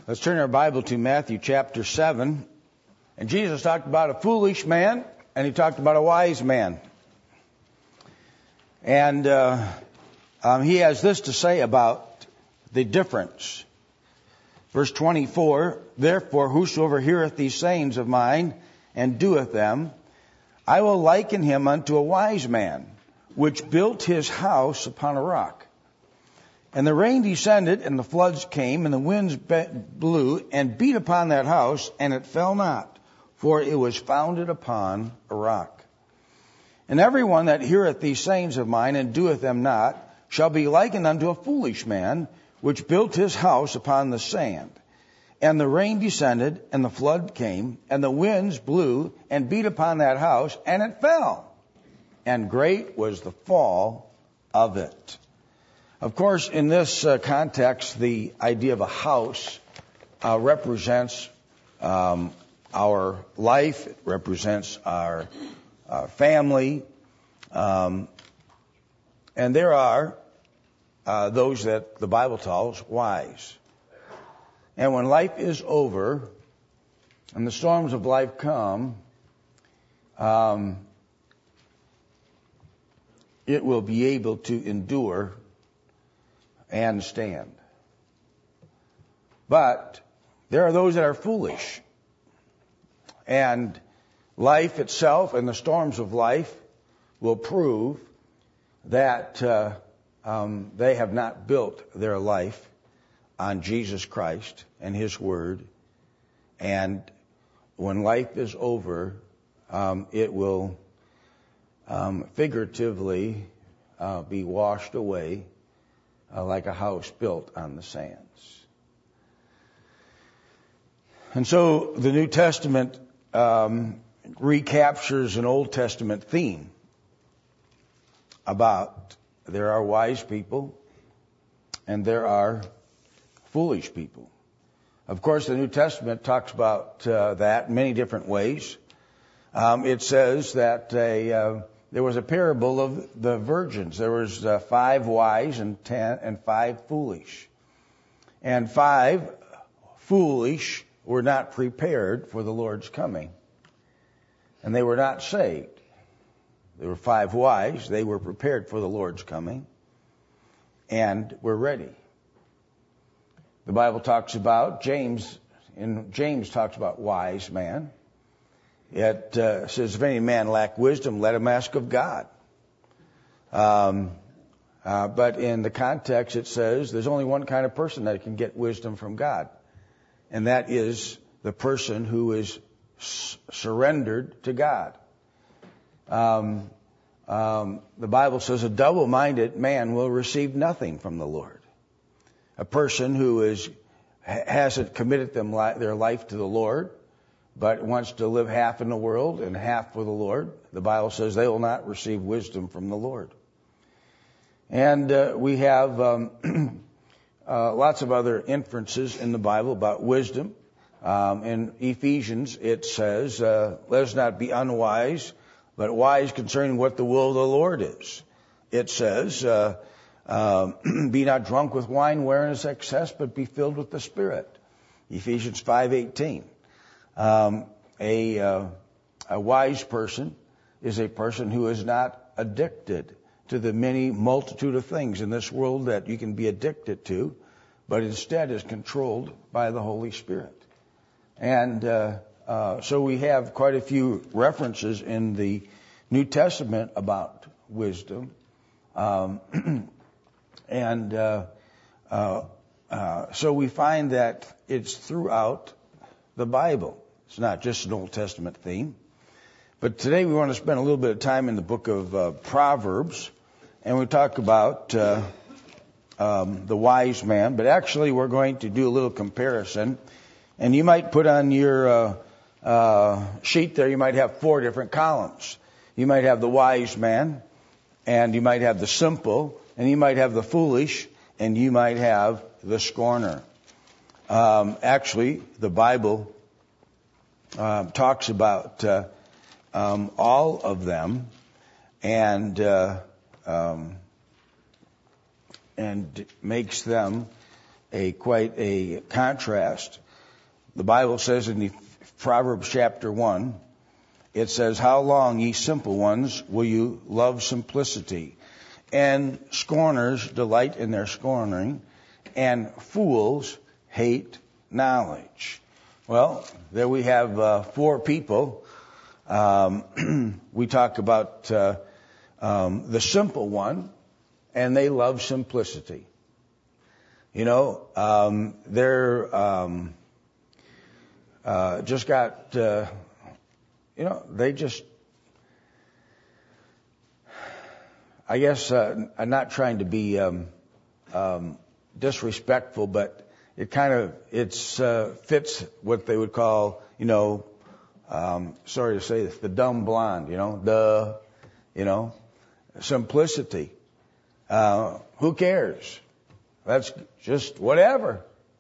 Let's turn our Bible to Matthew chapter 7. And Jesus talked about a foolish man, and he talked about a wise man. And he has this to say about the difference. Verse 24, therefore whosoever heareth these sayings of mine, and doeth them, I will liken him unto a wise man, which built his house upon a rock. And the rain descended, and the floods came, and the winds blew, and beat upon that house, and it fell not, for it was founded upon a rock. And everyone that heareth these sayings of mine, and doeth them not, shall be likened unto a foolish man, which built his house upon the sand. And the rain descended, and the flood came, and the winds blew, and beat upon that house, and it fell. And great was the fall of it. Of course, in this context, the idea of a house represents our life, it represents our family, and there are those that the Bible calls wise. And when life is over and the storms of life come, it will be able to endure and stand. But there are those that are foolish. And life itself and the storms of life will prove that they have not built their life on Jesus Christ and His Word. And when life is over, it will figuratively be washed away like a house built on the sands. And so the New Testament recaptures an Old Testament theme about there are wise people and there are foolish people. Of course, the New Testament talks about that in many different ways. It says that there was a parable of the virgins. There was 5 wise and 5 foolish. And 5 foolish were not prepared for the Lord's coming. And they were not saved. There were 5 wise. They were prepared for the Lord's coming and were ready. The Bible talks about James talks about wise man. It says, if any man lack wisdom, let him ask of God. But in the context, it says there's only one kind of person that can get wisdom from God. And that is the person who is surrendered to God. The Bible says a double-minded man will receive nothing from the Lord. A person who hasn't committed their life to the Lord, but wants to live half in the world and half for the Lord, the Bible says they will not receive wisdom from the Lord. And we have lots of other inferences in the Bible about wisdom. In Ephesians, it says, let us not be unwise, but wise concerning what the will of the Lord is. It says, be not drunk with wine wherein is excess, but be filled with the Spirit. Ephesians 5:18. A wise person is a person who is not addicted to the many multitude of things in this world that you can be addicted to, but instead is controlled by the Holy Spirit. And so we have quite a few references in the New Testament about wisdom. So we find that it's throughout the Bible. It's not just an Old Testament theme. But today we want to spend a little bit of time in the book of Proverbs, and we talk about the wise man. But actually we're going to do a little comparison. And you might put on your sheet there, you might have 4 different columns. You might have the wise man, and you might have the simple, and you might have the foolish, and you might have the scorner. Actually, the Bible talks about all of them, and makes them quite a contrast. The Bible says in the Proverbs chapter 1, it says, "How long, ye simple ones, will you love simplicity? And scorners delight in their scorning, and fools hate knowledge." Well, there we have 4 people. We talk about the simple one, and they love simplicity. You know, they're just got, they just, I guess, I'm not trying to be disrespectful, but it kind of fits what they would call, sorry to say this, the dumb blonde, simplicity. Who cares? That's just whatever.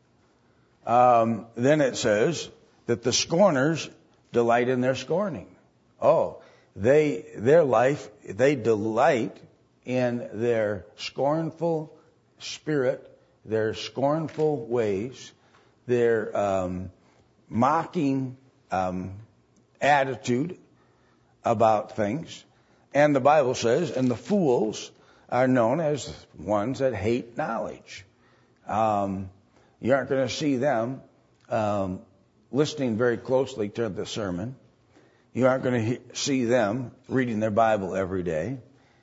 Then it says that the scorners delight in their scorning. Oh, they delight in their scornful spirit, their scornful ways, their mocking attitude about things. And the Bible says, and the fools are known as ones that hate knowledge. You aren't going to see them listening very closely to the sermon. You aren't going to see them reading their Bible every day.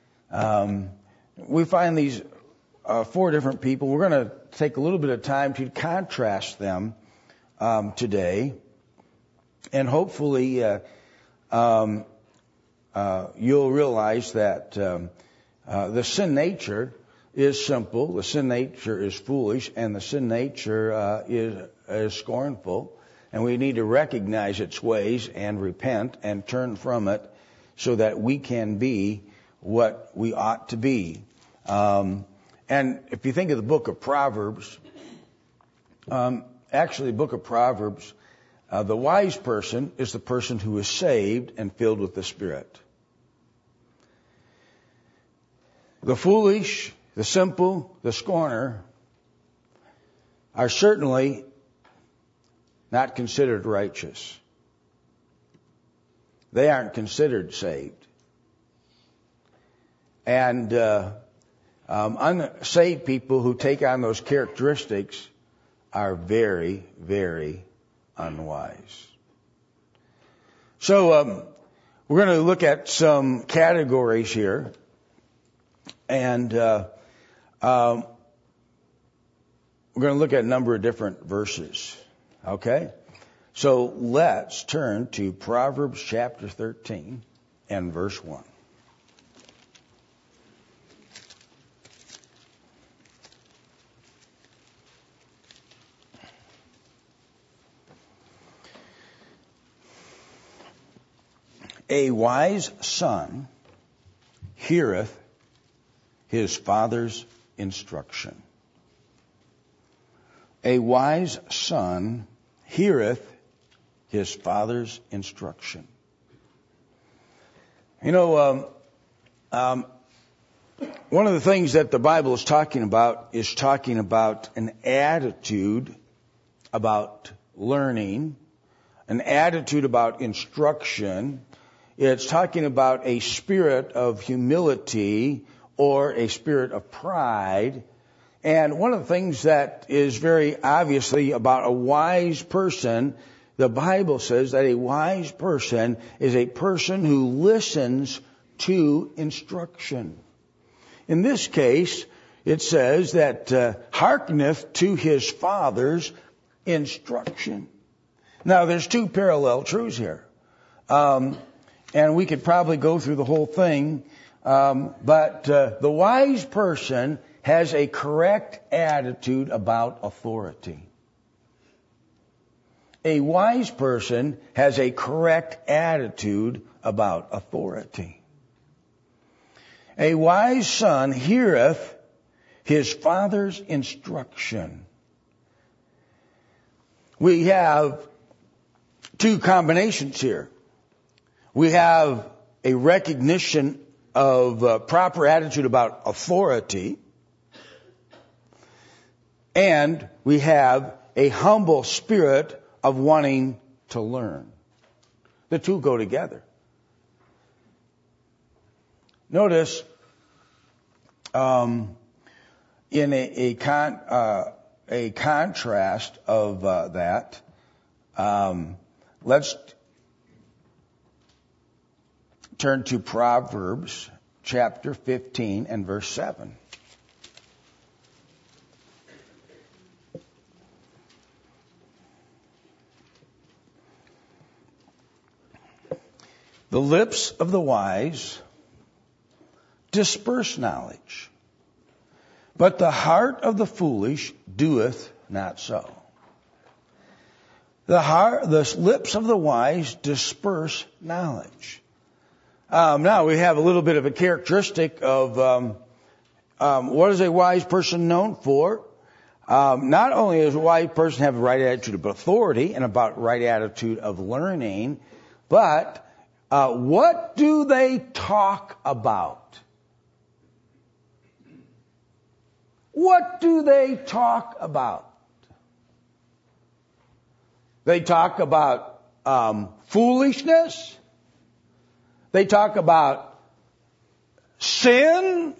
We find these 4 different people. We're going to take a little bit of time to contrast them today. And hopefully you'll realize that the sin nature is simple, the sin nature is foolish, and the sin nature is scornful. And we need to recognize its ways and repent and turn from it so that we can be what we ought to be. And if you think of the book of Proverbs, actually the book of Proverbs, the wise person is the person who is saved and filled with the Spirit. The foolish, the simple, the scorner are certainly not considered righteous. They aren't considered saved. And unsaved people who take on those characteristics are very, very unwise. So we're going to look at some categories here. And we're going to look at a number of different verses. Okay? So let's turn to Proverbs chapter 13 and verse 1. A wise son heareth his father's instruction. A wise son heareth his father's instruction. One of the things that the Bible is talking about an attitude about learning, an attitude about instruction. It's talking about a spirit of humility or a spirit of pride. And one of the things that is very obviously about a wise person, the Bible says that a wise person is a person who listens to instruction. In this case, it says that hearkeneth to his father's instruction. Now, there's 2 parallel truths here. And we could probably go through the whole thing. But the wise person has a correct attitude about authority. A wise person has a correct attitude about authority. A wise son heareth his father's instruction. We have 2 combinations here. We have a recognition of proper attitude about authority. and we have a humble spirit of wanting to learn. The two go together. Notice in a contrast of that, let's turn to Proverbs chapter 15 and verse 7. The lips of the wise disperse knowledge, but the heart of the foolish doeth not so. The lips of the wise disperse knowledge. Now we have a little bit of a characteristic of what is a wise person known for. Not only does a wise person have the right attitude of authority and about right attitude of learning, but what do they talk about? What do they talk about? They talk about foolishness. They talk about sin.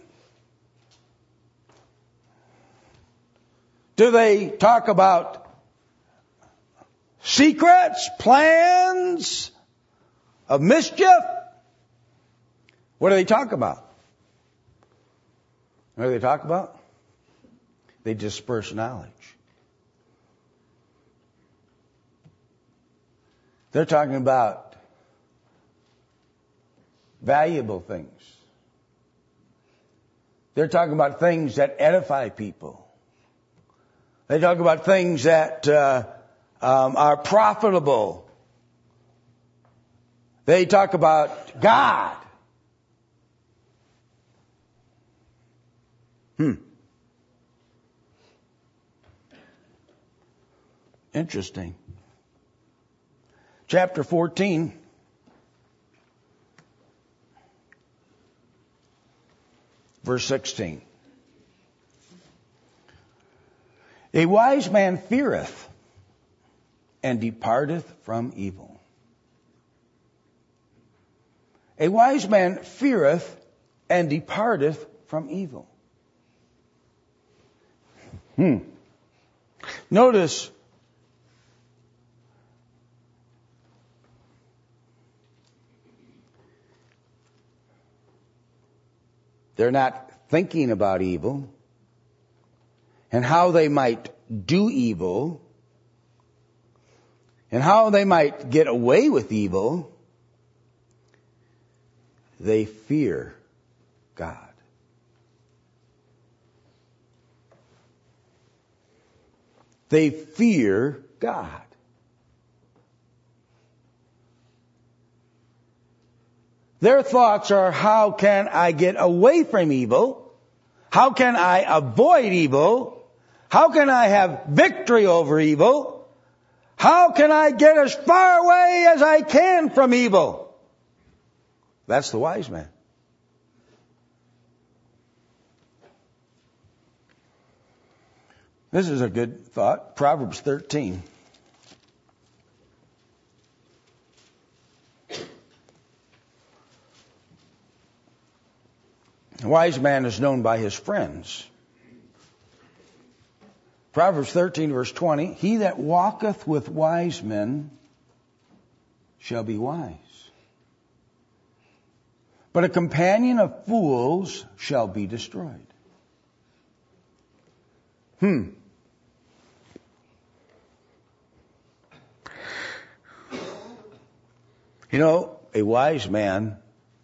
Do they talk about secrets, plans of mischief? What do they talk about? What do they talk about? They disperse knowledge. They're talking about valuable things. They're talking about things that edify people. They talk about things that are profitable. They talk about God. Interesting. Chapter 14. Verse 16. A wise man feareth and departeth from evil. A wise man feareth and departeth from evil. Notice they're not thinking about evil and how they might do evil and how they might get away with evil. They fear God. They fear God. Their thoughts are, how can I get away from evil? How can I avoid evil? How can I have victory over evil? How can I get as far away as I can from evil? That's the wise man. This is a good thought. Proverbs 13. A wise man is known by his friends. Proverbs 13, verse 20. He that walketh with wise men shall be wise, but a companion of fools shall be destroyed. You know, a wise man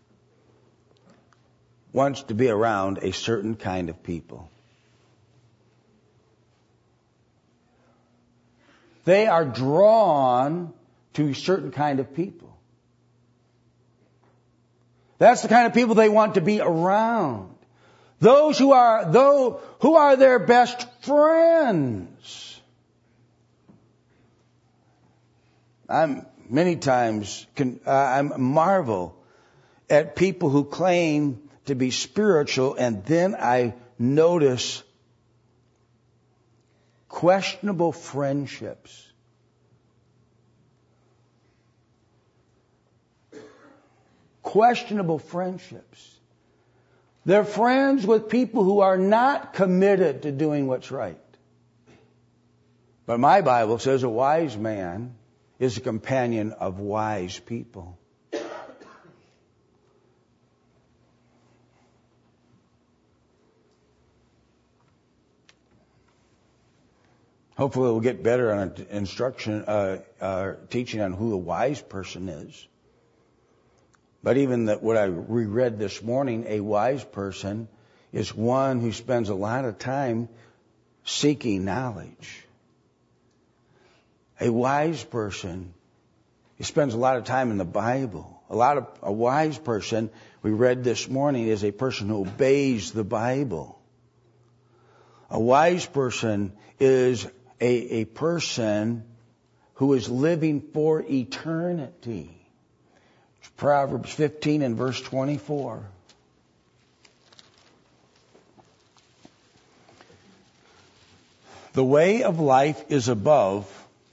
wants to be around a certain kind of people. They are drawn to a certain kind of people. That's the kind of people they want to be around. Those who are their best friends. I marvel at people who claim to be spiritual, and then I notice questionable friendships. Questionable friendships. They're friends with people who are not committed to doing what's right. But my Bible says a wise man is a companion of wise people. Hopefully we'll get better on teaching on who a wise person is. But even what I reread this morning, a wise person is one who spends a lot of time seeking knowledge. A wise person, he spends a lot of time in the Bible. A wise person, we read this morning, is a person who obeys the Bible. A wise person is a person who is living for eternity. Proverbs 15 and verse 24. The way of life is above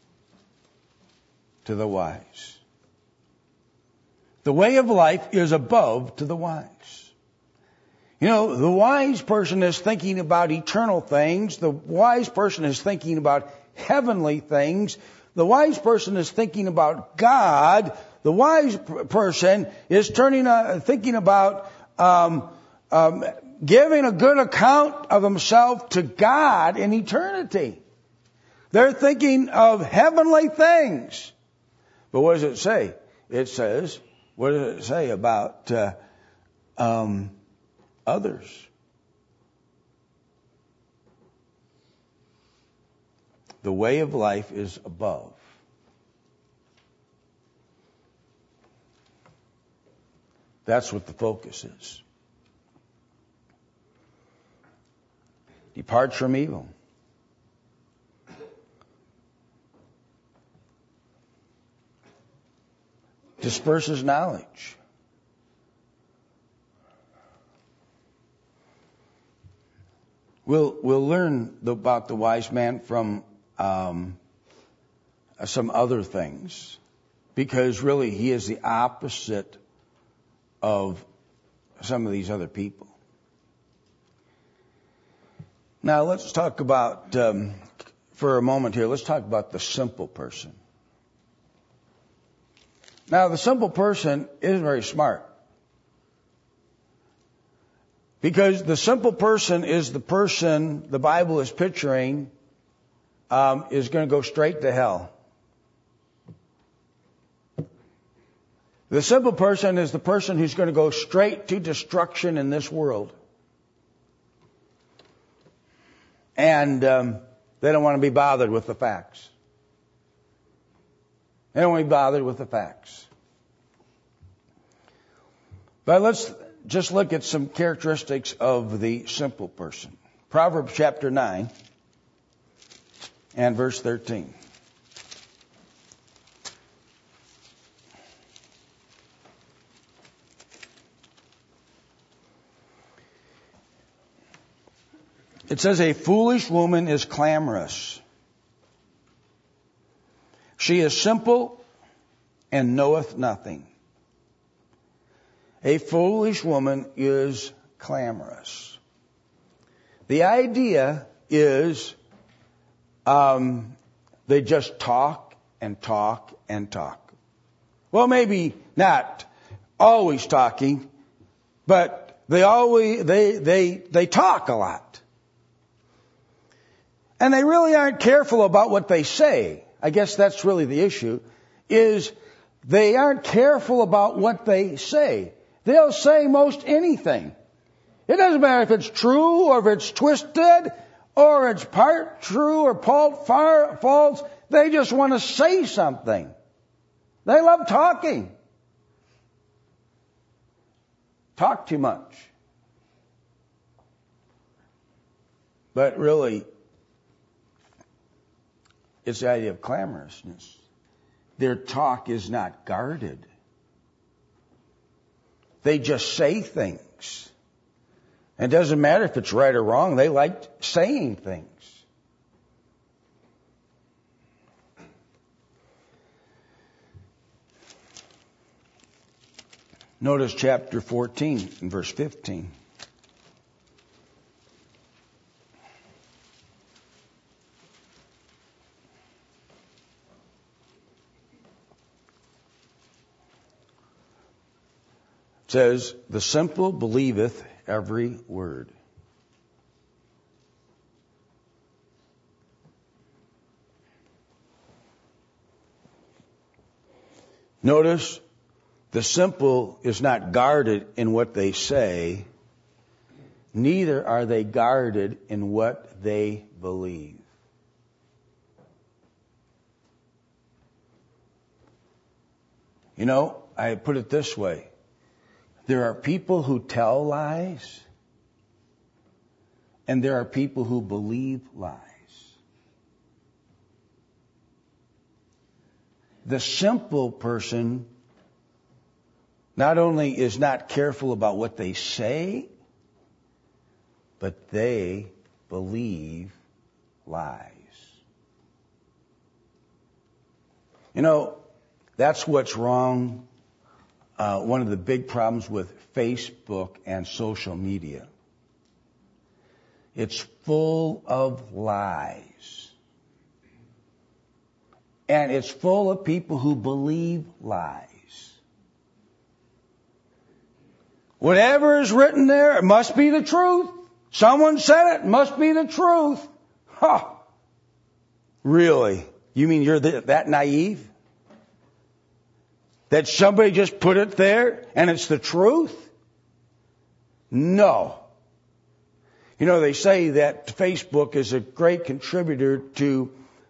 to the wise. The way of life is above to the wise. You know, the wise person is thinking about eternal things. The wise person is thinking about heavenly things. The wise person is thinking about God. The wise person is thinking about giving a good account of himself to God in eternity. They're thinking of heavenly things. But what does it say? It says, what does it say about others? The way of life is above. That's what the focus is. Depart from evil. Disperses knowledge. We'll learn about the wise man from some other things, because really he is the opposite of some of these other people. Now let's talk about, for a moment here, let's talk about the simple person. Now the simple person isn't very smart. Because the simple person is the person the Bible is picturing is going to go straight to hell. The simple person is the person who's going to go straight to destruction in this world. And they don't want to be bothered with the facts. They don't want to be bothered with the facts. But let's just look at some characteristics of the simple person. Proverbs chapter 9 and verse 13. It says, a foolish woman is clamorous. She is simple and knoweth nothing. A foolish woman is clamorous. The idea is they just talk and talk and talk. Well, maybe not always talking, but they talk a lot. And they really aren't careful about what they say. I guess that's really the issue, is they aren't careful about what they say. They'll say most anything. It doesn't matter if it's true or if it's twisted or it's part true or part false. They just want to say something. They love talking. Talk too much. But really, it's the idea of clamorousness. Their talk is not guarded. They just say things. It doesn't matter if it's right or wrong. They like saying things. Notice chapter 14 and verse 15. It says, the simple believeth every word. Notice, the simple is not guarded in what they say, neither are they guarded in what they believe. You know, I put it this way. There are people who tell lies, and there are people who believe lies. The simple person not only is not careful about what they say, but they believe lies. You know, that's what's wrong. One of the big problems with Facebook and social media. It's full of lies. And it's full of people who believe lies. Whatever is written there, it must be the truth. Someone said it must be the truth. Huh. Really? You mean you're that naive? That somebody just put it there and it's the truth? No. You know, they say that Facebook is a great contributor to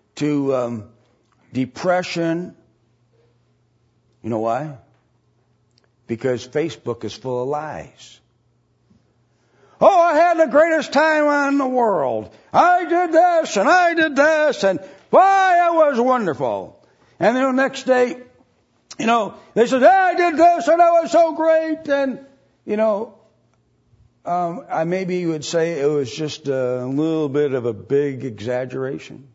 depression. You know why? Because Facebook is full of lies. Oh, I had the greatest time in the world. I did this and I did this and why, it was wonderful. And then the next day, you know, they said, I did this and that was so great. And, you know, maybe you would say it was just a little bit of a big exaggeration.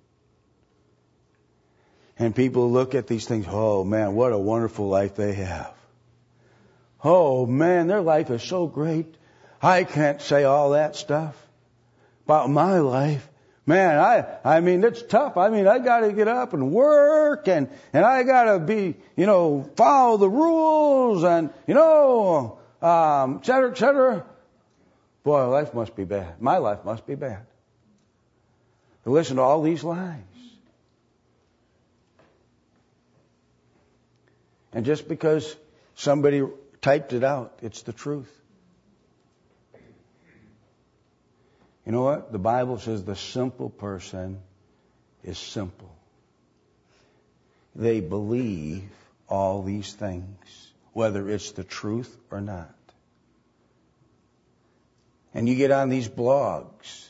And people look at these things, oh man, what a wonderful life they have. Oh man, their life is so great. I can't say all that stuff about my life. Man, I mean, it's tough. I mean, I got to get up and work and I got to be, you know, follow the rules and, you know, et cetera, et cetera. Boy, life must be bad. My life must be bad. To listen to all these lies. And just because somebody typed it out, it's the truth. You know what? The Bible says the simple person is simple. They believe all these things, whether it's the truth or not. And you get on these blogs,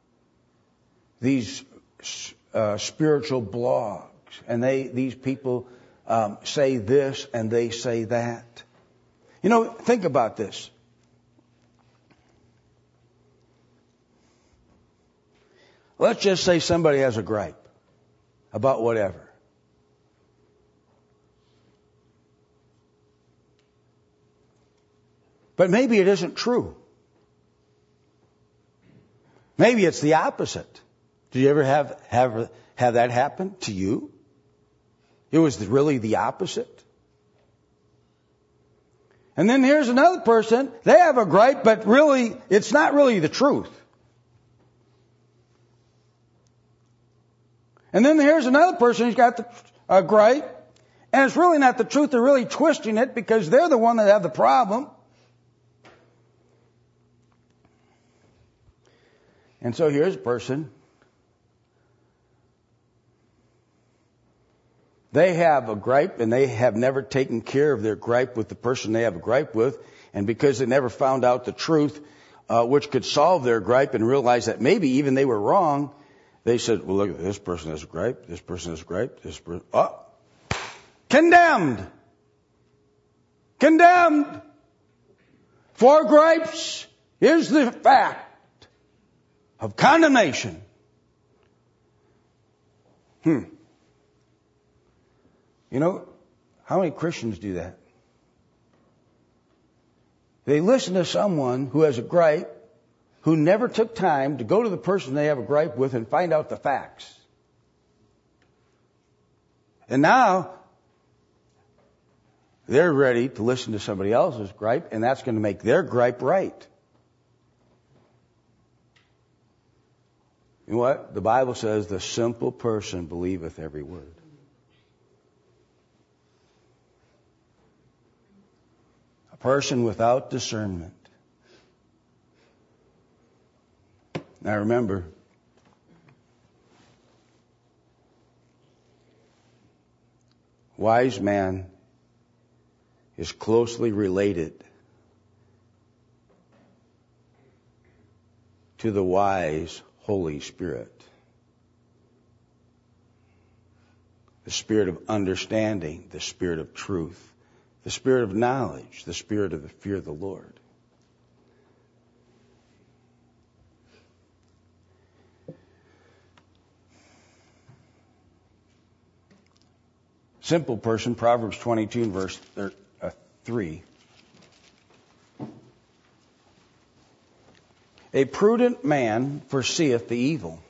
these spiritual blogs, and these people say this and they say that. You know, think about this. Let's just say somebody has a gripe about whatever. But maybe it isn't true. Maybe it's the opposite. Do you ever have that happen to you? It was really the opposite. And then here's another person. They have a gripe, but really, it's not really the truth. And then here's another person who's got a gripe, and it's really not the truth. They're really twisting it because they're the one that have the problem. And so here's a person. They have a gripe, and they have never taken care of their gripe with the person they have a gripe with. And because they never found out the truth, which could solve their gripe and realize that maybe even they were wrong, they said, well, look, this person has a gripe, this person has a gripe, this person, condemned. Condemned. For gripes is the fact of condemnation. You know, how many Christians do that? They listen to someone who has a gripe, who never took time to go to the person they have a gripe with and find out the facts. And now they're ready to listen to somebody else's gripe, and that's going to make their gripe right. You know what? The Bible says the simple person believeth every word. A person without discernment. Now remember, wise man is closely related to the wise Holy Spirit. The Spirit of understanding, the Spirit of truth, the Spirit of knowledge, the Spirit of the fear of the Lord. Simple person, Proverbs 22 and verse 3. A prudent man foreseeth the evil,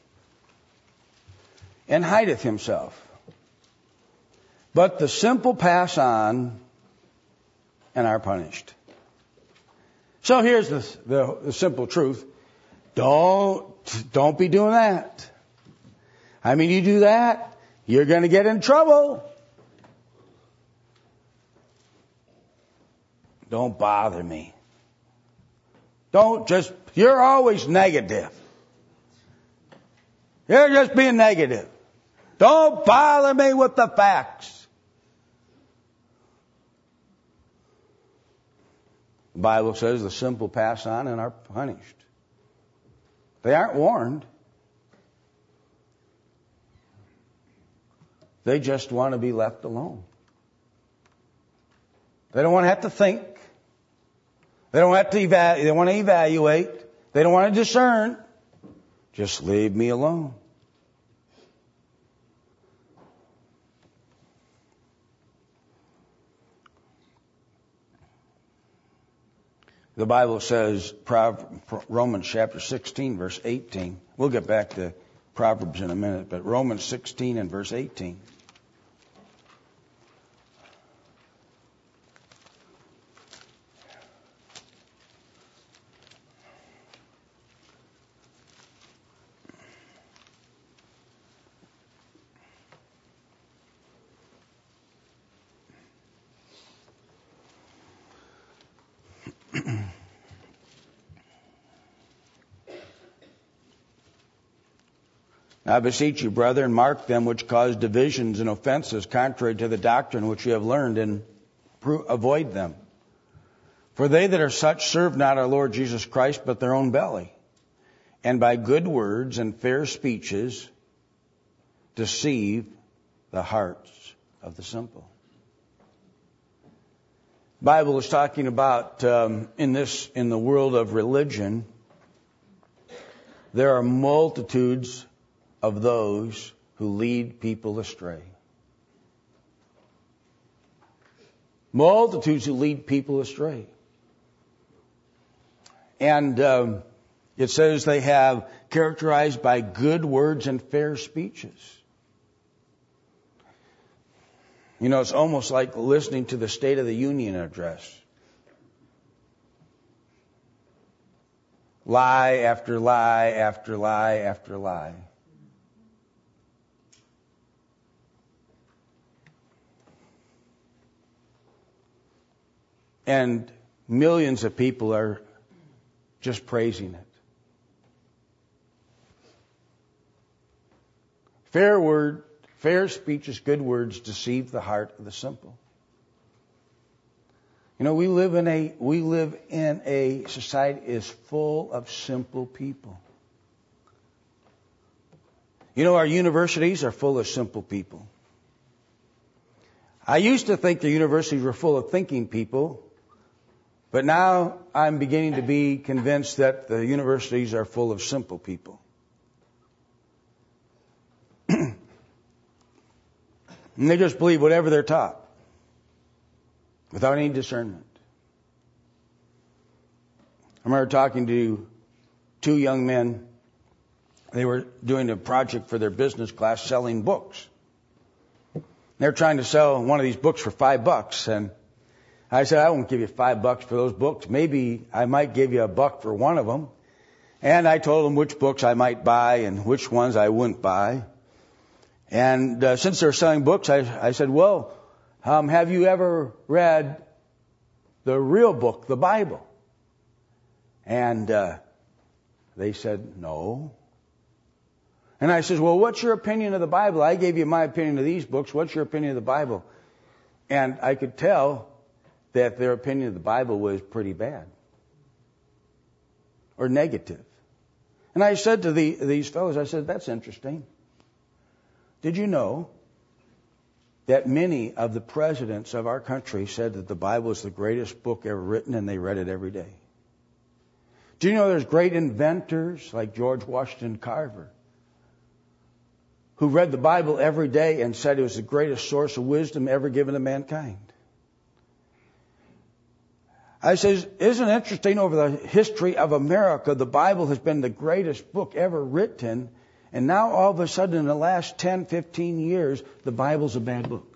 and hideth himself. But the simple pass on and are punished. So here's the simple truth. Don't be doing that. I mean, you do that, you're going to get in trouble. Don't bother me. You're always negative. You're just being negative. Don't bother me with the facts. The Bible says the simple pass on and are punished. They aren't warned. They just want to be left alone. They don't want to have to think. They don't have to they want to evaluate. They don't want to discern. Just leave me alone. The Bible says, Romans chapter 16, verse 18. We'll get back to Proverbs in a minute, but Romans 16 and verse 18. I beseech you, brethren, mark them which cause divisions and offenses contrary to the doctrine which you have learned, and avoid them. For they that are such serve not our Lord Jesus Christ, but their own belly, and by good words and fair speeches deceive the hearts of the simple. The Bible is talking about in the world of religion, there are multitudes of those who lead people astray. Multitudes who lead people astray. And it says they have characterized by good words and fair speeches. You know, it's almost like listening to the State of the Union address. Lie after lie after lie after lie. And millions of people are just praising it. Fair speeches, good words deceive the heart of the simple. You know, we live in a society is full of simple people. You know, our universities are full of simple people. I used to think the universities were full of thinking people, but now I'm beginning to be convinced that the universities are full of simple people. And they just believe whatever they're taught, without any discernment. I remember talking to two young men. They were doing a project for their business class selling books. They're trying to sell one of these books for $5. And I said, I won't give you $5 for those books. Maybe I might give you $1 for one of them. And I told them which books I might buy and which ones I wouldn't buy. And since they're selling books, I said, well, have you ever read the real book, the Bible? And they said, no. And I said, well, what's your opinion of the Bible? I gave you my opinion of these books. What's your opinion of the Bible? And I could tell that their opinion of the Bible was pretty bad or negative. And I said to these fellows, I said, that's interesting. Did you know that many of the presidents of our country said that the Bible is the greatest book ever written, and they read it every day? Do you know there's great inventors like George Washington Carver who read the Bible every day and said it was the greatest source of wisdom ever given to mankind? I says, isn't it interesting, over the history of America, the Bible has been the greatest book ever written, and now all of a sudden in the last 10, 15 years, the Bible's a bad book.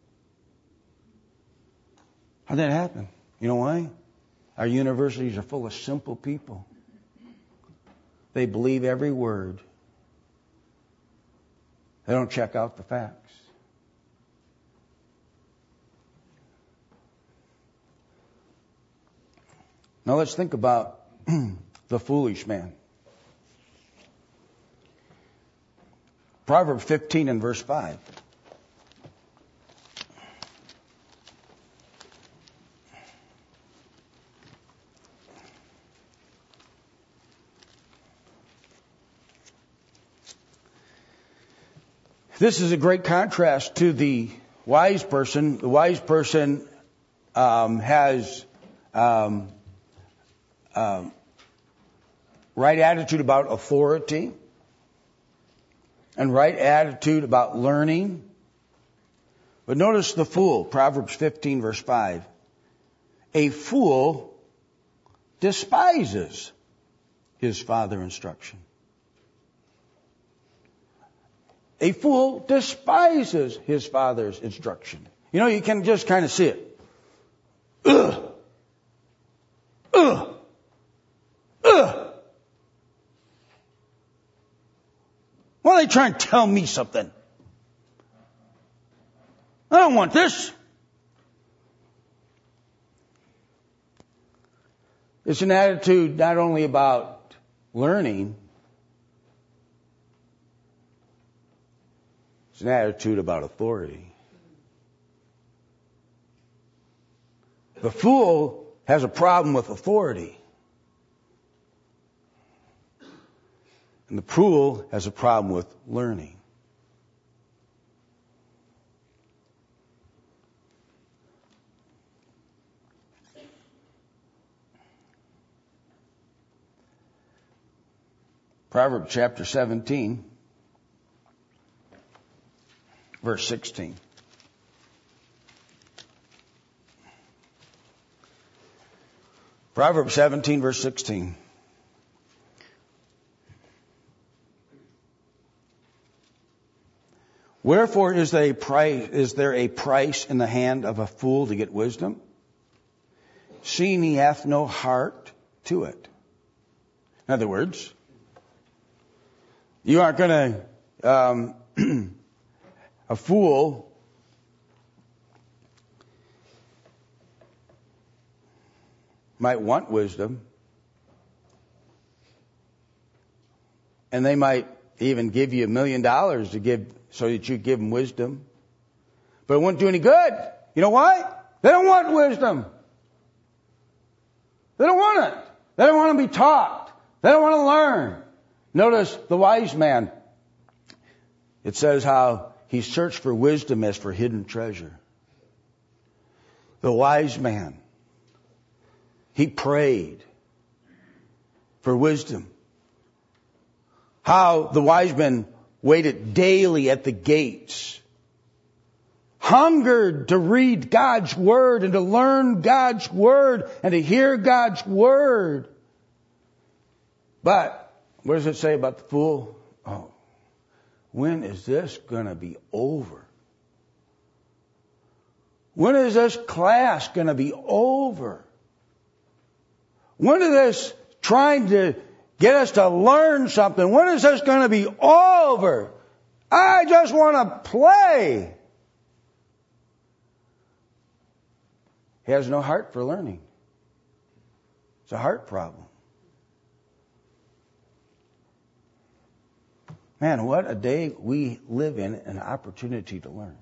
How'd that happen? You know why? Our universities are full of simple people. They believe every word. They don't check out the facts. Now let's think about the foolish man. Proverbs 15 and verse 5. This is a great contrast to the wise person. The wise person has right attitude about authority and right attitude about learning. But notice the fool, Proverbs 15 verse 5. A fool despises his father's instruction. A fool despises his father's instruction. You know, you can just kind of see it. Ugh. Ugh. Ugh. Why are they trying to tell me something? I don't want this. It's an attitude not only about learning, it's an attitude about authority. The fool has a problem with authority. And the fool has a problem with learning. Proverbs chapter 17, verse 16. Proverbs 17, verse 16. Wherefore is there a price in the hand of a fool to get wisdom, seeing he hath no heart to it? In other words, you aren't going to, a fool might want wisdom, and they might even give you $1 million to give, so that you give them wisdom. But it won't do any good. You know why? They don't want wisdom. They don't want it. They don't want to be taught. They don't want to learn. Notice the wise man. It says how he searched for wisdom as for hidden treasure. The wise man, he prayed for wisdom. How the wise man waited daily at the gates, hungered to read God's Word and to learn God's Word and to hear God's Word. But what does it say about the fool? Oh, when is this going to be over? When is this class going to be over? When is this trying to get us to learn something? When is this going to be over? I just want to play. He has no heart for learning. It's a heart problem. Man, what a day we live in, an opportunity to learn.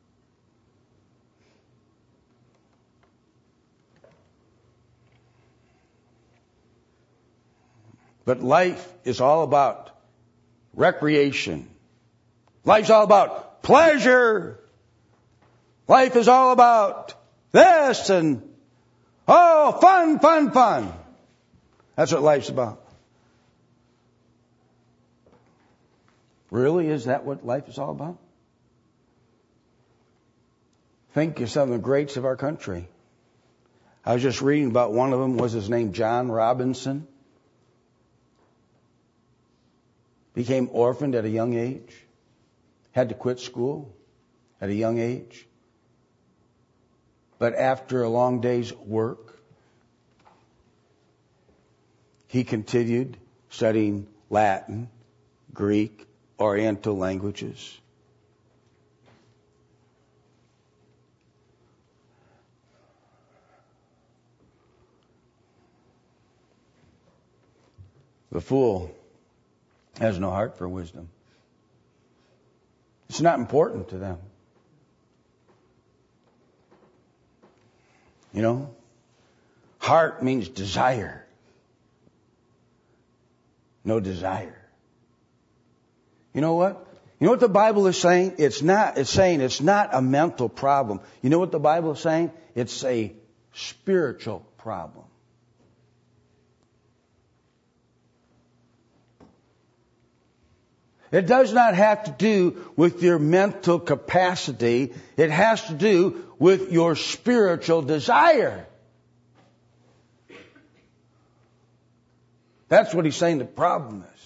But life is all about recreation. Life's all about pleasure. Life is all about this and, oh, fun, fun, fun. That's what life's about. Really, is that what life is all about? Think of some of the greats of our country. I was just reading about one of them. Was his name John Robinson? Became orphaned at a young age. Had to quit school at a young age. But after a long day's work, he continued studying Latin, Greek, Oriental languages. The fool has no heart for wisdom. It's not important to them. You know, heart means desire. No desire. You know what? You know what the Bible is saying? It's saying it's not a mental problem. You know what the Bible is saying? It's a spiritual problem. It does not have to do with your mental capacity. It has to do with your spiritual desire. That's what he's saying the problem is.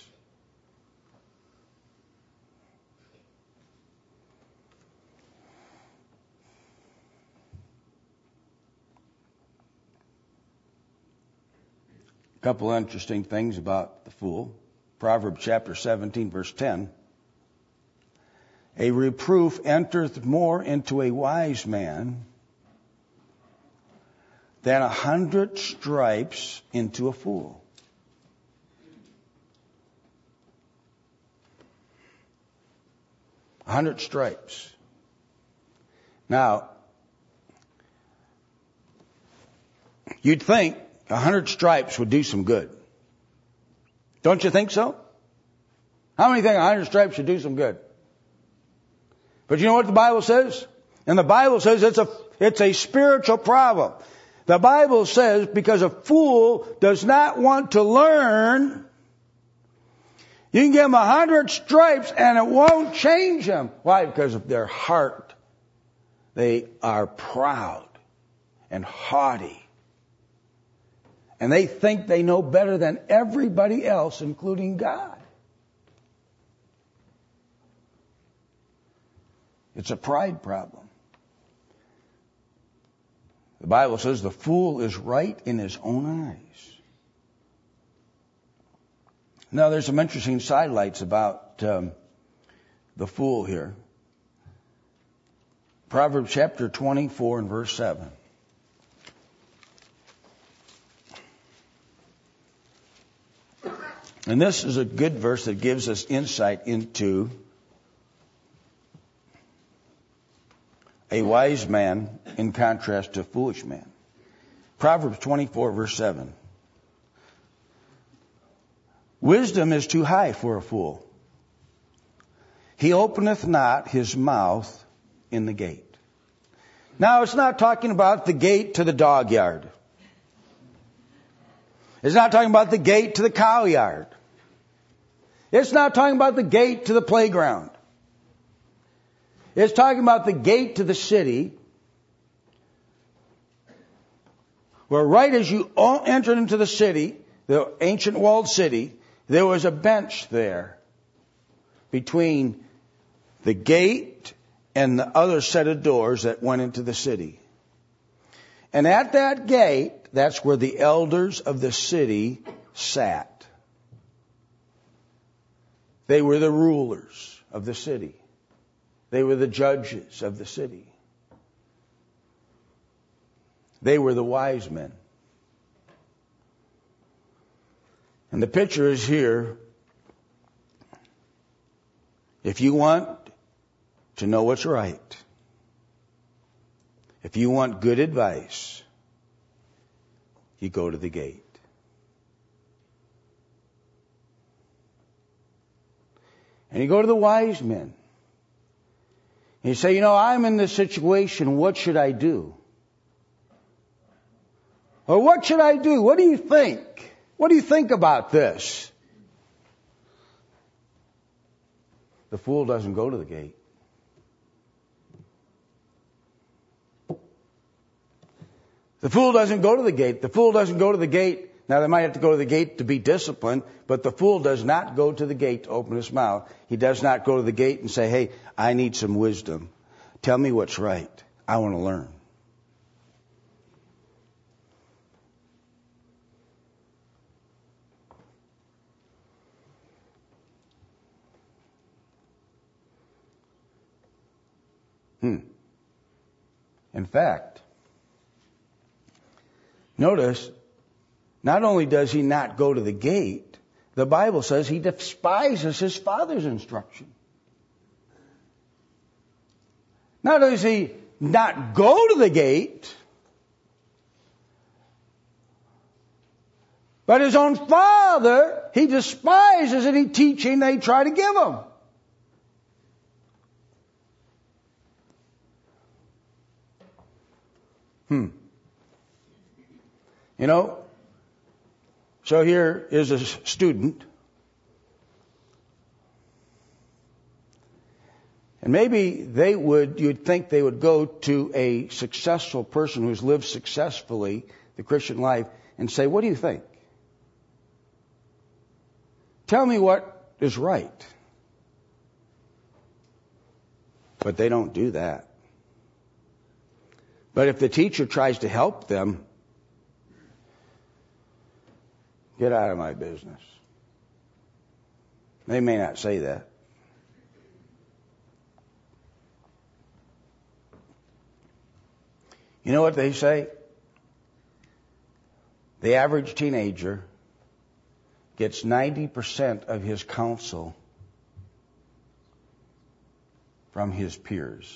A couple of interesting things about the fool. Proverbs chapter 17, verse 10. A reproof entereth more into a wise man than 100 stripes into a fool. A 100 stripes. Now, you'd think 100 stripes would do some good. Don't you think so? How many think 100 stripes should do some good? But you know what the Bible says? And the Bible says it's a spiritual problem. The Bible says because a fool does not want to learn, you can give him 100 stripes and it won't change him. Why? Because of their heart. They are proud and haughty. And they think they know better than everybody else, including God. It's a pride problem. The Bible says the fool is right in his own eyes. Now, there's some interesting sidelights about the fool here. Proverbs chapter 24 and verse 7. And this is a good verse that gives us insight into a wise man in contrast to a foolish man. Proverbs 24, verse 7. Wisdom is too high for a fool. He openeth not his mouth in the gate. Now, it's not talking about the gate to the dog yard. It's not talking about the gate to the cow yard. It's not talking about the gate to the playground. It's talking about the gate to the city, where right as you enter into the city, the ancient walled city, there was a bench there between the gate and the other set of doors that went into the city. And at that gate, that's where the elders of the city sat. They were the rulers of the city. They were the judges of the city. They were the wise men. And the picture is here. If you want to know what's right, if you want good advice, you go to the gate. And you go to the wise men. And you say, I'm in this situation. What should I do? Or what should I do? What do you think? What do you think about this? The fool doesn't go to the gate. The fool doesn't go to the gate. The fool doesn't go to the gate. Now, they might have to go to the gate to be disciplined, but the fool does not go to the gate to open his mouth. He does not go to the gate and say, hey, I need some wisdom. Tell me what's right. I want to learn. In fact, notice, not only does he not go to the gate, the Bible says he despises his father's instruction. Not only does he not go to the gate, but his own father, he despises any teaching they try to give him. So here is a student. And maybe you'd think they would go to a successful person who's lived successfully the Christian life and say, what do you think? Tell me what is right. But they don't do that. But if the teacher tries to help them, get out of my business. They may not say that. You know what they say? The average teenager gets 90% of his counsel from his peers.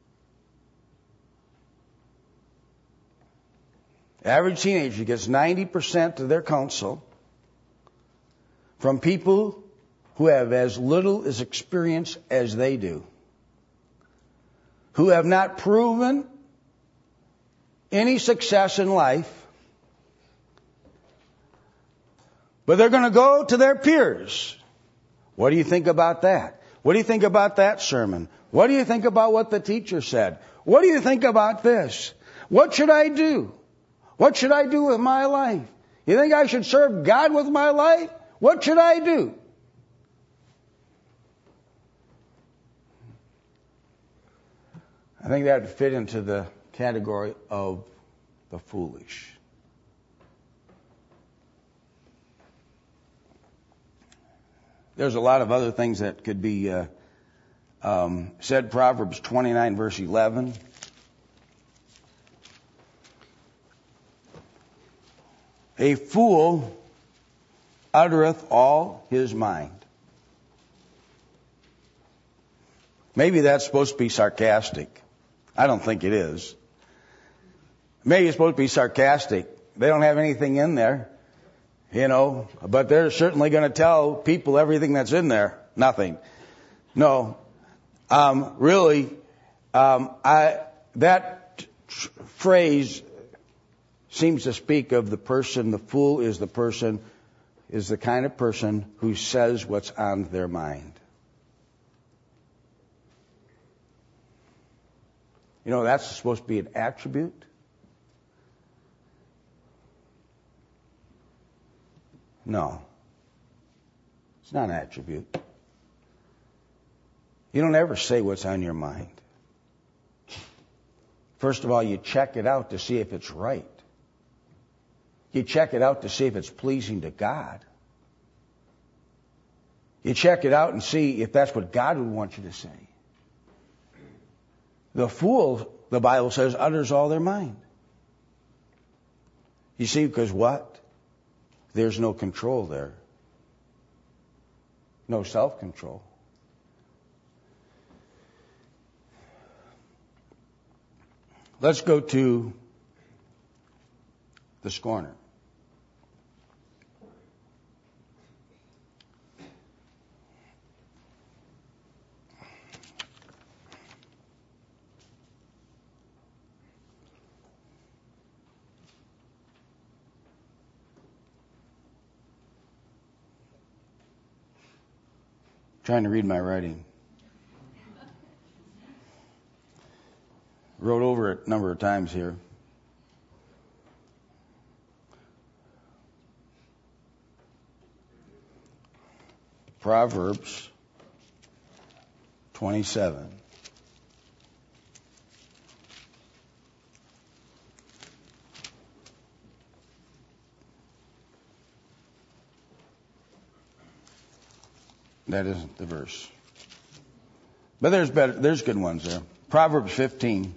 The average teenager gets 90% of their counsel from people who have as little as experience as they do, who have not proven any success in life, but they're going to go to their peers. What do you think about that? What do you think about that sermon? What do you think about what the teacher said? What do you think about this? What should I do? What should I do with my life? You think I should serve God with my life? What should I do? I think that would fit into the category of the foolish. There's a lot of other things that could be said. Proverbs 29 verse 11. A fool uttereth all his mind. Maybe that's supposed to be sarcastic. I don't think it is. Maybe it's supposed to be sarcastic. They don't have anything in there, but they're certainly going to tell people everything that's in there. Nothing. No. Really, that phrase seems to speak of the person. The fool is the kind of person who says what's on their mind. That's supposed to be an attribute. No. It's not an attribute. You don't ever say what's on your mind. First of all, you check it out to see if it's right. You check it out to see if it's pleasing to God. You check it out and see if that's what God would want you to say. The fool, the Bible says, utters all their mind. You see, because what? There's no control there. No self-control. Let's go to the scorner. Trying to read my writing. Wrote over it a number of times here. Proverbs 27. That isn't the verse. But there's good ones there. Proverbs 15.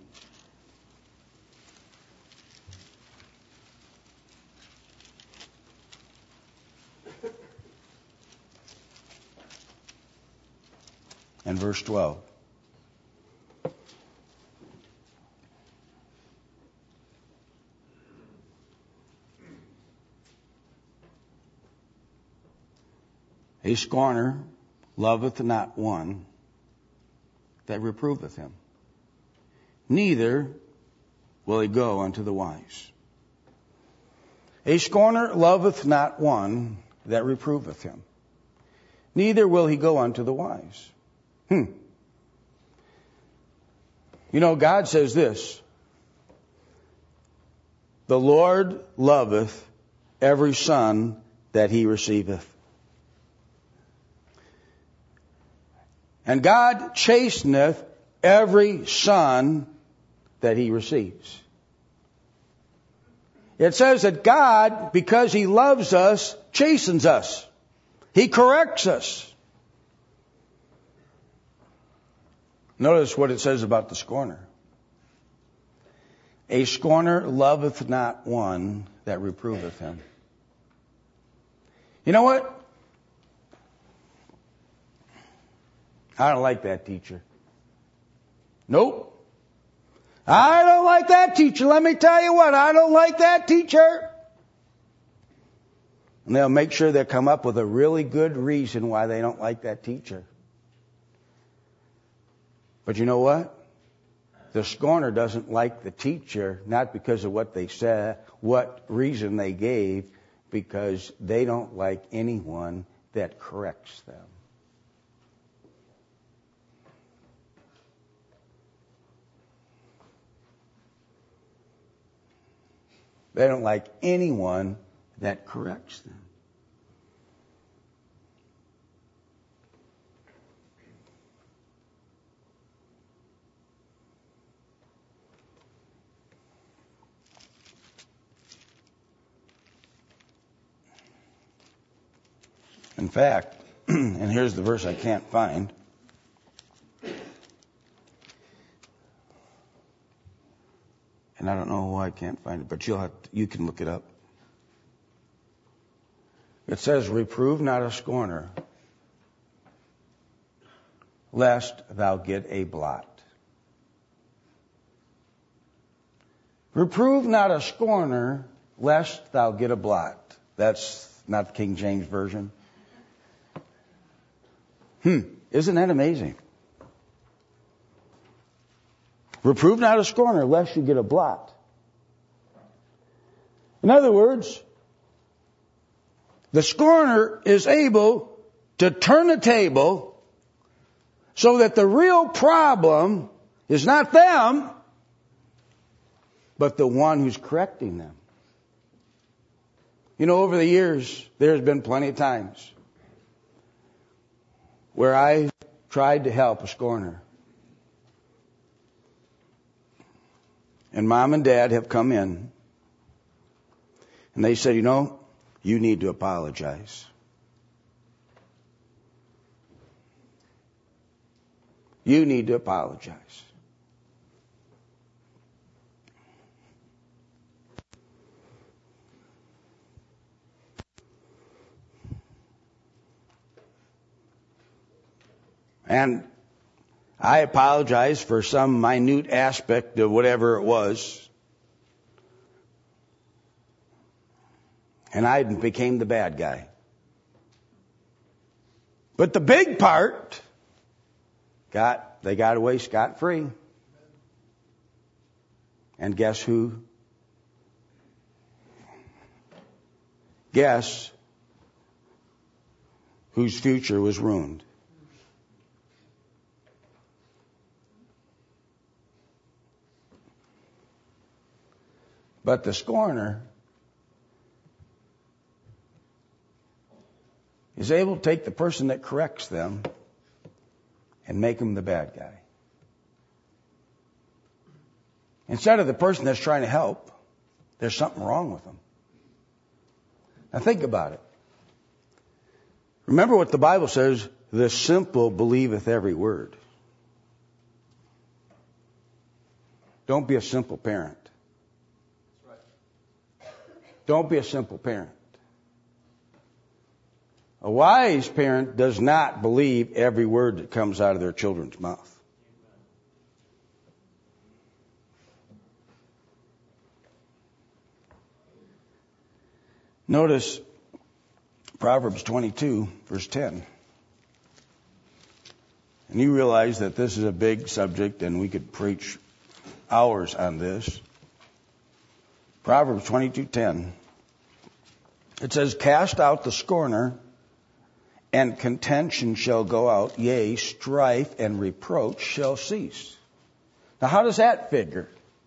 And verse 12. A scorner loveth not one that reproveth him, neither will he go unto the wise. A scorner loveth not one that reproveth him, neither will he go unto the wise. You know, God says this: the Lord loveth every son that he receiveth. And God chasteneth every son that he receives. It says that God, because he loves us, chastens us. He corrects us. Notice what it says about the scorner. A scorner loveth not one that reproveth him. You know what? I don't like that teacher. Nope. I don't like that teacher. Let me tell you what, I don't like that teacher. And they'll make sure they come up with a really good reason why they don't like that teacher. But you know what? The scorner doesn't like the teacher, not because of what they said, what reason they gave, because they don't like anyone that corrects them. They don't like anyone that corrects them. In fact, and here's the verse I can't find. And I don't know why I can't find it, but you can look it up. It says, reprove not a scorner, lest thou get a blot. Reprove not a scorner, lest thou get a blot. That's not the King James Version. Isn't that amazing? Reprove not a scorner, lest you get a blot. In other words, the scorner is able to turn the table so that the real problem is not them, but the one who's correcting them. You know, over the years, there's been plenty of times where I tried to help a scorner. And Mom and Dad have come in, and they said, you need to apologize. You need to apologize. And I apologize for some minute aspect of whatever it was. And I became the bad guy. But the big part, they got away scot-free. And guess who? Guess whose future was ruined? But the scorner is able to take the person that corrects them and make them the bad guy. Instead of the person that's trying to help, there's something wrong with them. Now think about it. Remember what the Bible says, the simple believeth every word. Don't be a simple parent. Don't be a simple parent. A wise parent does not believe every word that comes out of their children's mouth. Notice Proverbs 22, verse 10. And you realize that this is a big subject and we could preach hours on this. Proverbs 22:10. It says, cast out the scorner, and contention shall go out, yea, strife and reproach shall cease. Now how does that figure?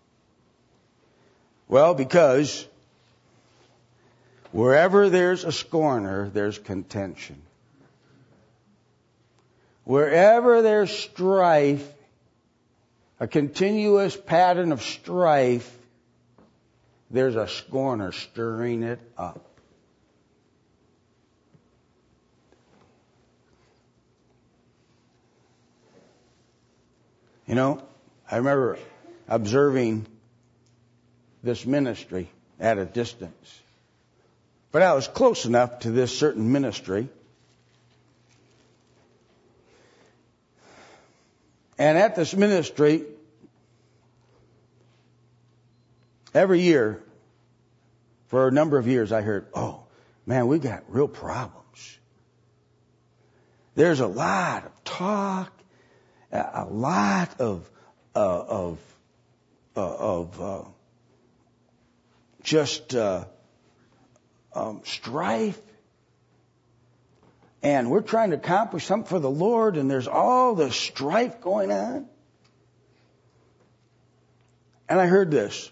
Well, because wherever there's a scorner, there's contention. Wherever there's strife, a continuous pattern of strife, there's a scorner stirring it up. I remember observing this ministry at a distance. But I was close enough to this certain ministry. And at this ministry, every year, for a number of years, I heard, oh, man, we got real problems. There's a lot of talk, a lot of strife. And we're trying to accomplish something for the Lord, and there's all this strife going on. And I heard this.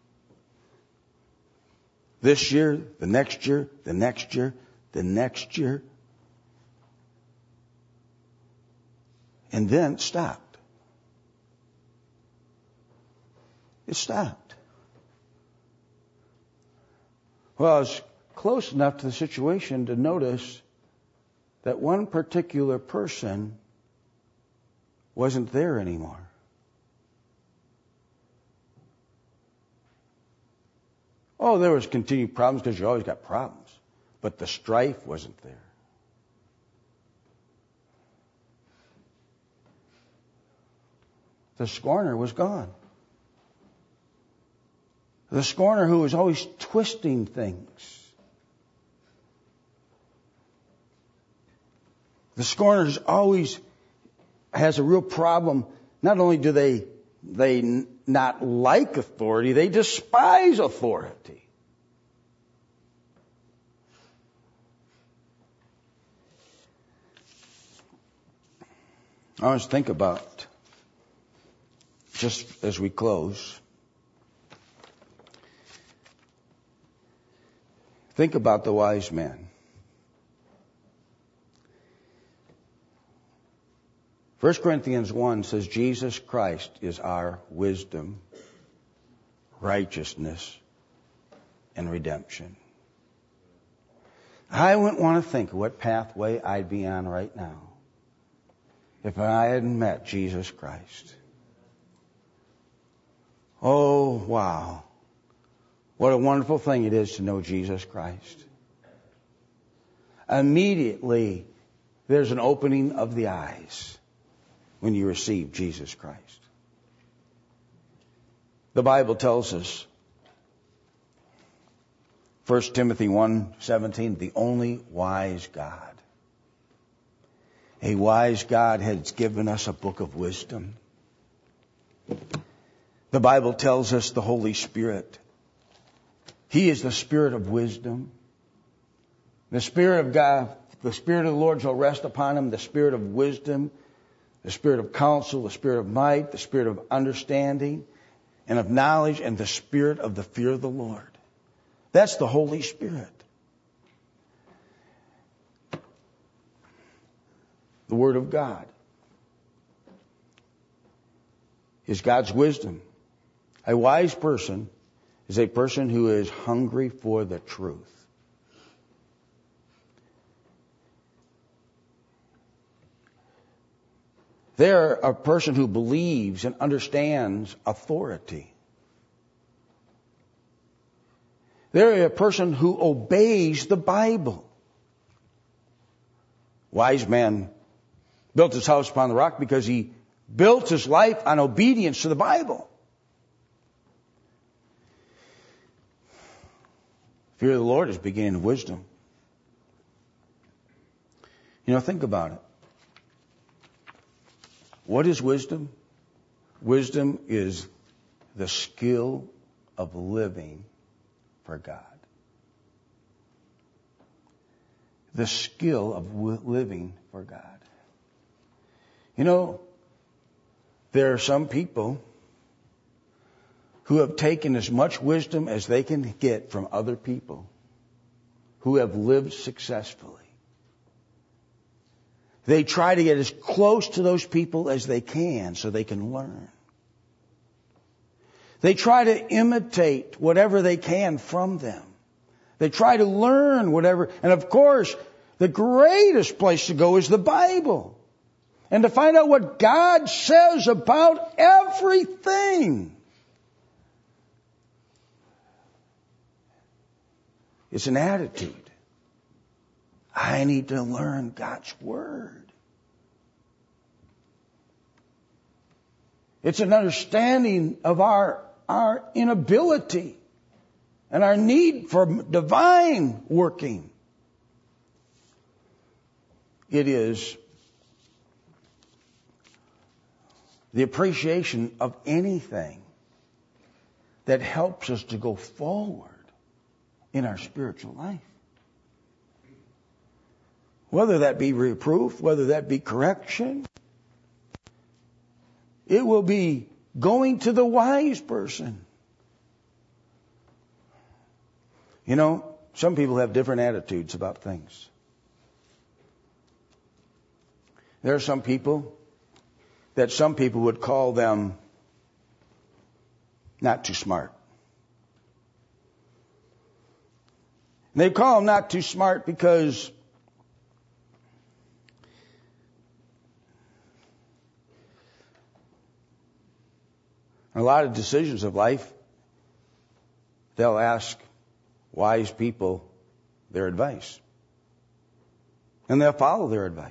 This year, the next year, the next year, the next year. And then it stopped. It stopped. Well, I was close enough to the situation to notice that one particular person wasn't there anymore. Oh, there was continued problems because you always got problems. But the strife wasn't there. The scorner was gone. The scorner who was always twisting things. The scorner always has a real problem. Not only do they not like authority, they despise authority. I always think about, just as we close, think about the wise man. 1 Corinthians 1 says Jesus Christ is our wisdom, righteousness, and redemption. I wouldn't want to think of what pathway I'd be on right now if I hadn't met Jesus Christ. Oh, wow. What a wonderful thing it is to know Jesus Christ. Immediately, there's an opening of the eyes when you receive Jesus Christ. The Bible tells us, 1 Timothy 1:17, the only wise God. A wise God has given us a book of wisdom. The Bible tells us the Holy Spirit. He is the Spirit of wisdom. The Spirit of God, the Spirit of the Lord shall rest upon him, the Spirit of wisdom, the Spirit of counsel, the Spirit of might, the Spirit of understanding and of knowledge, and the Spirit of the fear of the Lord. That's the Holy Spirit. The Word of God is God's wisdom. A wise person is a person who is hungry for the truth. They're a person who believes and understands authority. They're a person who obeys the Bible. Wise man built his house upon the rock because he built his life on obedience to the Bible. Fear of the Lord is beginning of wisdom. Think about it. What is wisdom? Wisdom is the skill of living for God. The skill of living for God. There are some people who have taken as much wisdom as they can get from other people who have lived successfully. They try to get as close to those people as they can so they can learn. They try to imitate whatever they can from them. They try to learn whatever. And of course, the greatest place to go is the Bible. And to find out what God says about everything. It's an attitude. I need to learn God's Word. It's an understanding of our inability and our need for divine working. It is the appreciation of anything that helps us to go forward in our spiritual life. Whether that be reproof, whether that be correction, it will be going to the wise person. Some people have different attitudes about things. There are some people would call them not too smart. And they call them not too smart because a lot of decisions of life, they'll ask wise people their advice. And they'll follow their advice.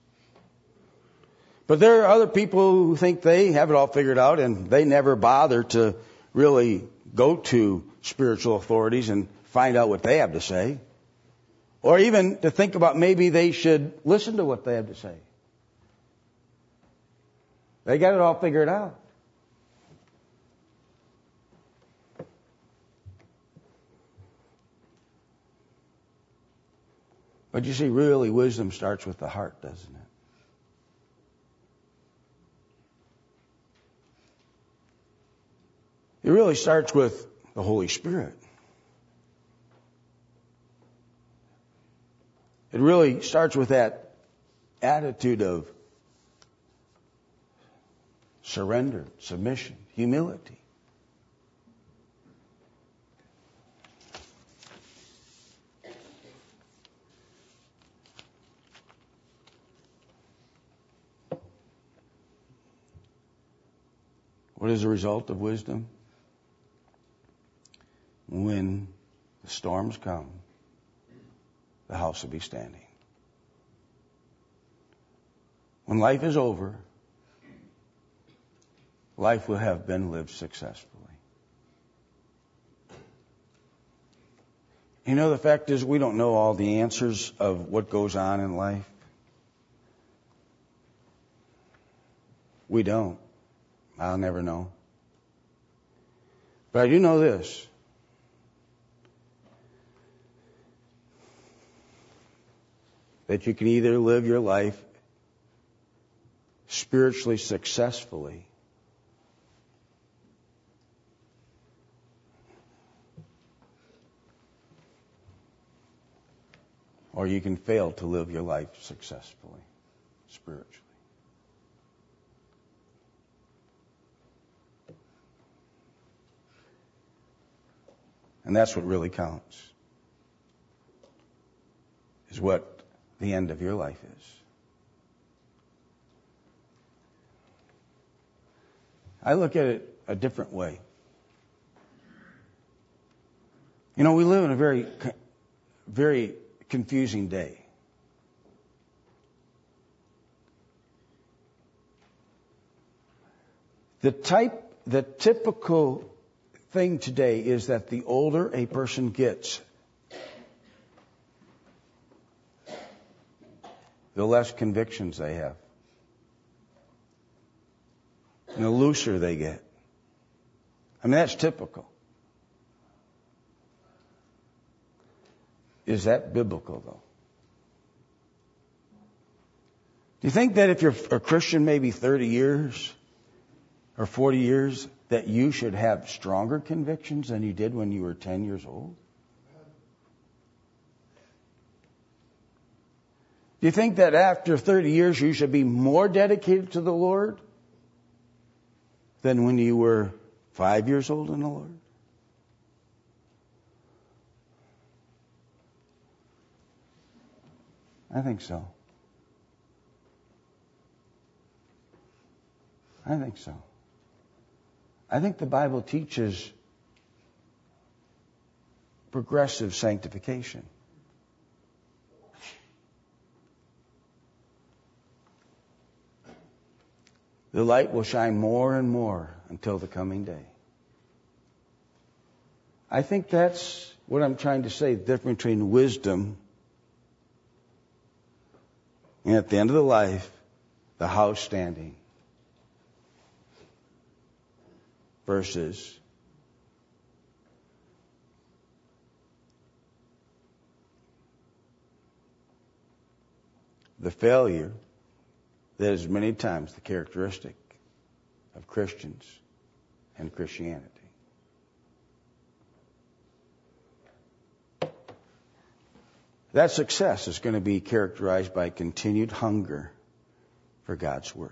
But there are other people who think they have it all figured out and they never bother to really go to spiritual authorities and find out what they have to say. Or even to think about maybe they should listen to what they have to say. They got it all figured out. But you see, really, wisdom starts with the heart, doesn't it? It really starts with the Holy Spirit. It really starts with that attitude of surrender, submission, humility. What is the result of wisdom? When the storms come, the house will be standing. When life is over, life will have been lived successfully. You know, the fact is we don't know all the answers of what goes on in life. We don't. I'll never know. But I do know this. That you can either live your life spiritually successfully or you can fail to live your life successfully, spiritually. And that's what really counts, is what the end of your life is. I look at it a different way. You know, we live in a very, very confusing day. The typical thing today is that the older a person gets, the less convictions they have. And the looser they get. I mean, that's typical. Is that biblical, though? Do you think that if you're a Christian maybe 30 years or 40 years, that you should have stronger convictions than you did when you were 10 years old? Do you think that after 30 years you should be more dedicated to the Lord than when you were 5 years old in the Lord? I think so. I think so. I think the Bible teaches progressive sanctification. The light will shine more and more until the coming day. I think that's what I'm trying to say, the difference between wisdom and at the end of the life, the house standing versus the failure that is many times the characteristic of Christians and Christianity. That success is going to be characterized by continued hunger for God's Word.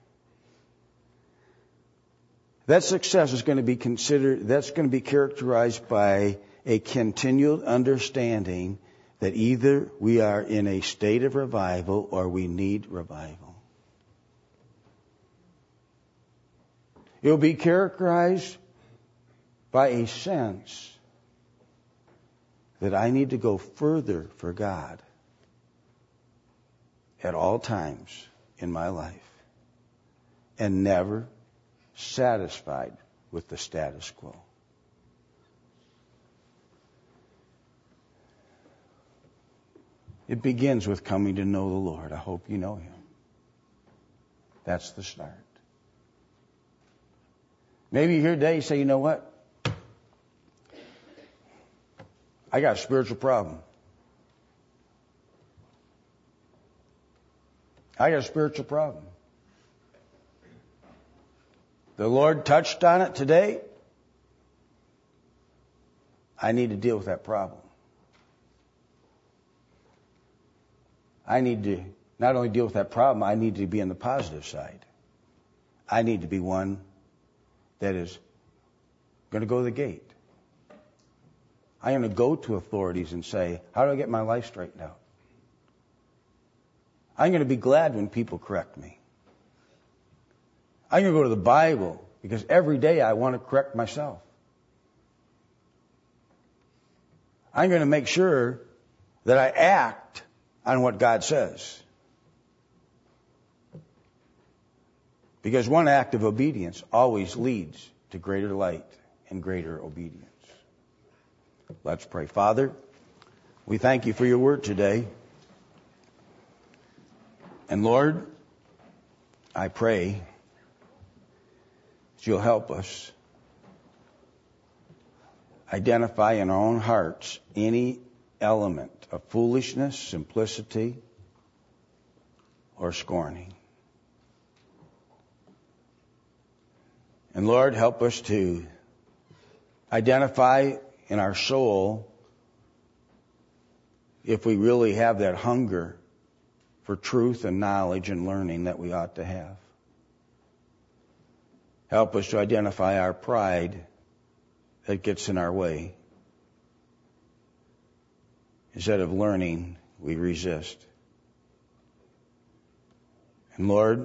That success is going to be characterized by a continual understanding that either we are in a state of revival or we need revival. It will be characterized by a sense that I need to go further for God at all times in my life and never satisfied with the status quo. It begins with coming to know the Lord. I hope you know Him. That's the start. Maybe you're here today, you say, you know what? I got a spiritual problem. I got a spiritual problem. The Lord touched on it today. I need to deal with that problem. I need to not only deal with that problem, I need to be on the positive side. I need to be one that is going to go to the gate. I'm going to go to authorities and say, how do I get my life straightened out? I'm going to be glad when people correct me. I'm going to go to the Bible because every day I want to correct myself. I'm going to make sure that I act on what God says. Because one act of obedience always leads to greater light and greater obedience. Let's pray. Father, we thank you for your word today. And Lord, I pray that you'll help us identify in our own hearts any element of foolishness, simplicity, or scorning. And Lord, help us to identify in our soul if we really have that hunger for truth and knowledge and learning that we ought to have. Help us to identify our pride that gets in our way. Instead of learning, we resist. And Lord,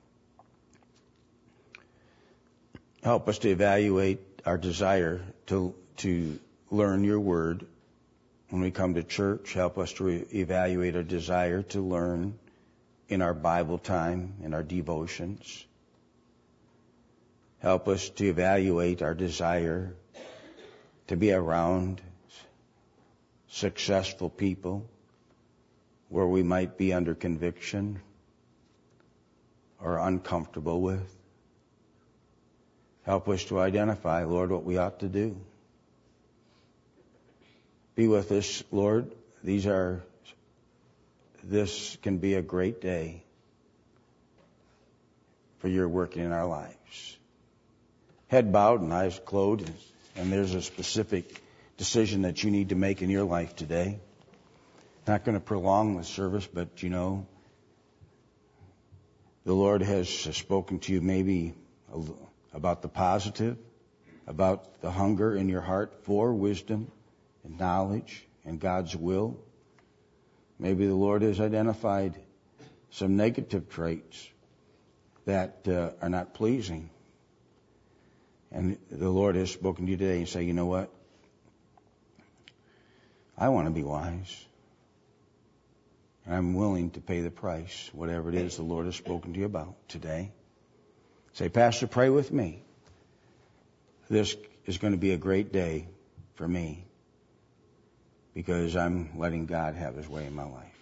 help us to evaluate our desire to learn your word. When we come to church, help us to evaluate our desire to learn in our Bible time, in our devotions. Help us to evaluate our desire to be around successful people where we might be under conviction or uncomfortable with. Help us to identify, Lord, what we ought to do. Be with us, Lord. This can be a great day for your working in our lives. Head bowed and eyes closed, and there's a specific decision that you need to make in your life today. Not going to prolong the service, but the Lord has spoken to you maybe about the positive, about the hunger in your heart for wisdom and knowledge and God's will. Maybe the Lord has identified some negative traits that are not pleasing. And the Lord has spoken to you today and say, you know what? I want to be wise. And I'm willing to pay the price, whatever it is the Lord has spoken to you about today. Say, Pastor, pray with me. This is going to be a great day for me because I'm letting God have his way in my life.